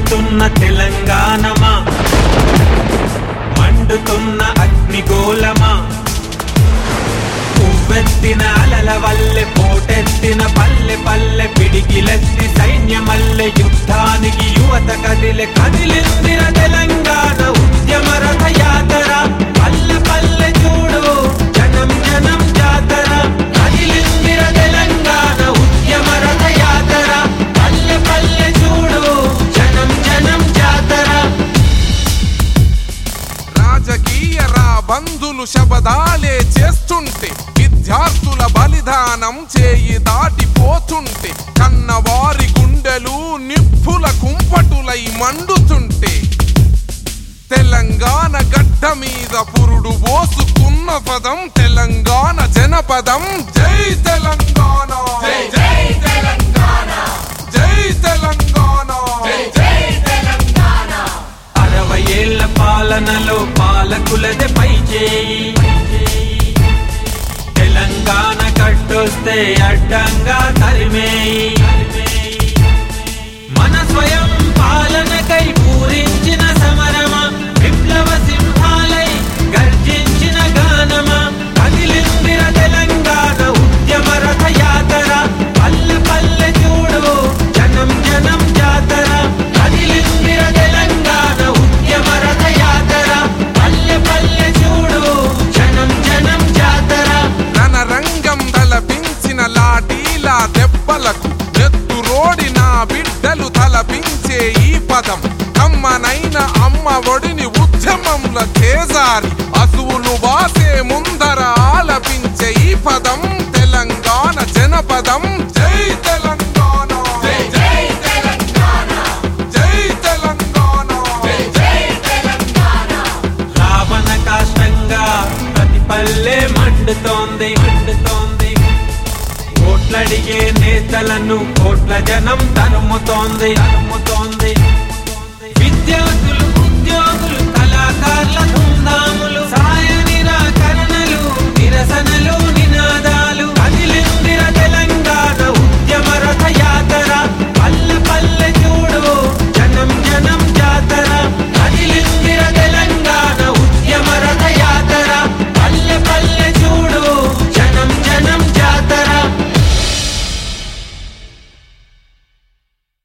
మండుతున్న తెలంగాణమా, మండుతున్న అగ్నిగోళమా, ఉవ్వెత్తిన అలల వల్లె పోటెత్తిన పల్లె పల్లె పిడికిలెత్తి సైన్యమల్లె యుద్ధానికి యువత కదిలె కదిలిందిర తెలంగాణ ఉద్యమ రథ యాతర, పల్లె పల్లె చూడు జనం జనం జాతర, కదిలిందిర తెలంగాణ ఉద్యమ రథ యాతర, పల్లె పల్లె చూడు జనం జనం జాతర. రాజకీయ రాబందులు శబదాలే చేస్తుంటే, విద్యార్థుల బలిదానం చేయి దాటిపోతుంటే, కన్నవారి గుండెలు నిప్పుల కుంపటులై మండుతుంటే, తెలంగాణ గడ్డ మీద పురుడు పోసుకున్న పదం తెలంగాణ జనపదం. జై తెలంగాణ, జై జై తెలంగాణ, జై తెలంగాణ, జై జై తెలంగాణ. 60 ఏళ్ల పాలనలో పాలకులదే పై చేయి, తెలంగాణ కట్టొస్తే అడ్డంగా తరిమేయి. మన స్వయం పాలనకై పూరించిన సమరమా, విప్లవ సింహాలై గర్జించిన గానమా, కదిలిందిర తెలంగాణ ఉద్యమ రథ యాతర, పల్లె పల్లె చూడు జనం జనం జాతర, కదిలిందిర తెలంగాణ ఉద్యమ రథ యాతర, పల్లె పల్లె చూడు జనం జనం జాతర. రణరంగం తలపించిన లాఠీల దెబ్బలకు ఎత్తురోడిన బిడ్డలు తలపించే ఈ పదం, కమ్మనైన అమ్మ ఒడిని ఉద్యమంలో చేజారి అసువులు వాసే ముందర ఆలపించే ఈ పదం తెలంగాణ జనపదం. జై తెలంగాణ, జై జై తెలంగాణ, జై తెలంగాణ, జై జై తెలంగాణ. రావణ కాష్టంగా ప్రతి పల్లె మండుతోంది, మండుతోంది. ఓట్లడిగే నేతలను కోట్ల జనం తరుముతోంది, తరుముతోంది.